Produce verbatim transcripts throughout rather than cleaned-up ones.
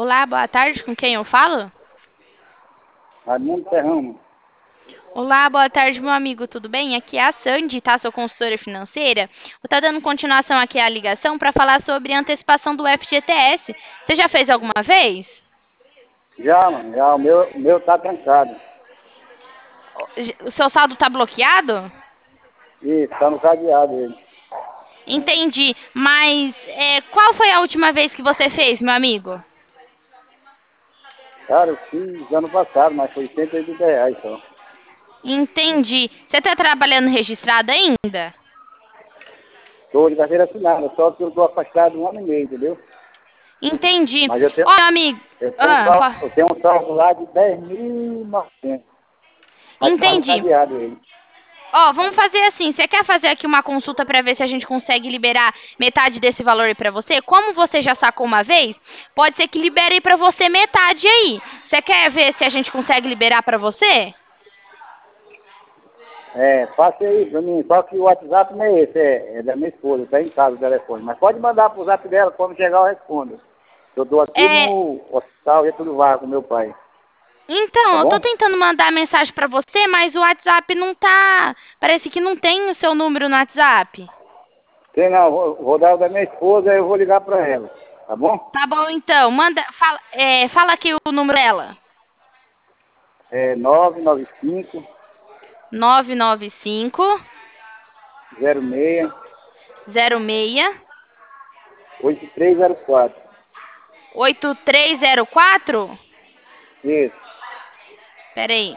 Olá, boa tarde, com quem eu falo? Raimundo Ferrão. Olá, boa tarde, meu amigo, tudo bem? Aqui é a Sandy, tá? Sou consultora financeira. Vou estar dando continuação aqui à ligação para falar sobre a antecipação do F G T S. Você já fez alguma vez? Já, mano, já, o meu, o meu tá trancado. O seu saldo tá bloqueado? Isso, tá no cadeado ele. Entendi, mas é, qual foi a última vez que você fez, meu amigo? Cara, eu fiz ano passado, mas foi cento e oitenta reais só. Entendi. Você está trabalhando registrado ainda? Tô de carteira assinada, só que eu tô afastado um ano e meio, entendeu? Entendi. Mas eu tenho, Ó, meu amigo. eu tenho, um Ah, saldo, eu po- tenho um saldo lá de dez mil e novecentos. Mas tá no entendi. cadeado ele. Ó, vamos fazer assim. Você quer fazer aqui uma consulta para ver se a gente consegue liberar metade desse valor aí para você? Como você já sacou uma vez, pode ser que libere para você metade aí. Você quer ver se a gente consegue liberar para você? É, passe aí pra mim, só que o WhatsApp não é esse, é, é da minha esposa, tá em casa o telefone. Mas pode mandar pro zap dela, quando chegar eu respondo. Eu tô aqui É, no hospital Getúlio Vargas com meu pai, tá então, eu tô bom? tentando mandar mensagem para você, mas o WhatsApp não tá. Parece que não tem o seu número no WhatsApp. Sei não, vou, vou dar o da minha esposa e eu vou ligar pra ela, tá bom? Tá bom, então. Manda, fala, é, fala aqui o número dela. É nove nove cinco nove nove cinco zero seis zero seis oito três zero quatro. oito três zero quatro. Isso. Pera aí.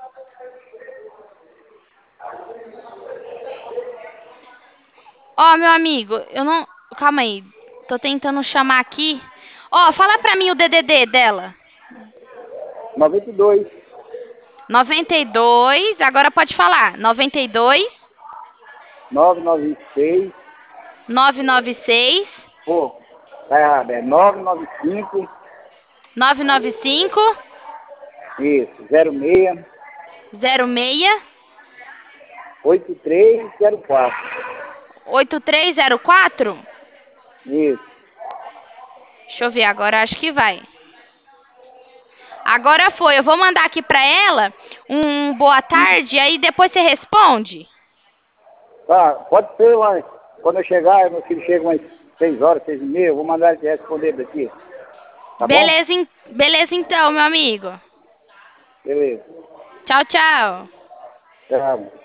Ó, meu amigo, eu não. Calma aí. Tô tentando chamar aqui. Ó, fala pra mim o D D D dela. noventa e dois noventa e dois. Agora pode falar. noventa e dois nove nove seis. nove nove seis Pô, tá errado, é nove nove cinco. nove nove cinco Isso, zero seis zero seis oito três zero quatro. oito três zero quatro. Isso. Deixa eu ver agora, acho que vai. Agora foi. Eu vou mandar aqui pra ela um boa Hum. tarde, aí depois você responde. Tá, pode ser, mas quando eu chegar, meu filho chega umas seis horas, seis e meia, eu vou mandar ele responder daqui. Tá bom? Beleza, en- beleza então, meu amigo. Beleza. Tchau, tchau. Tchau.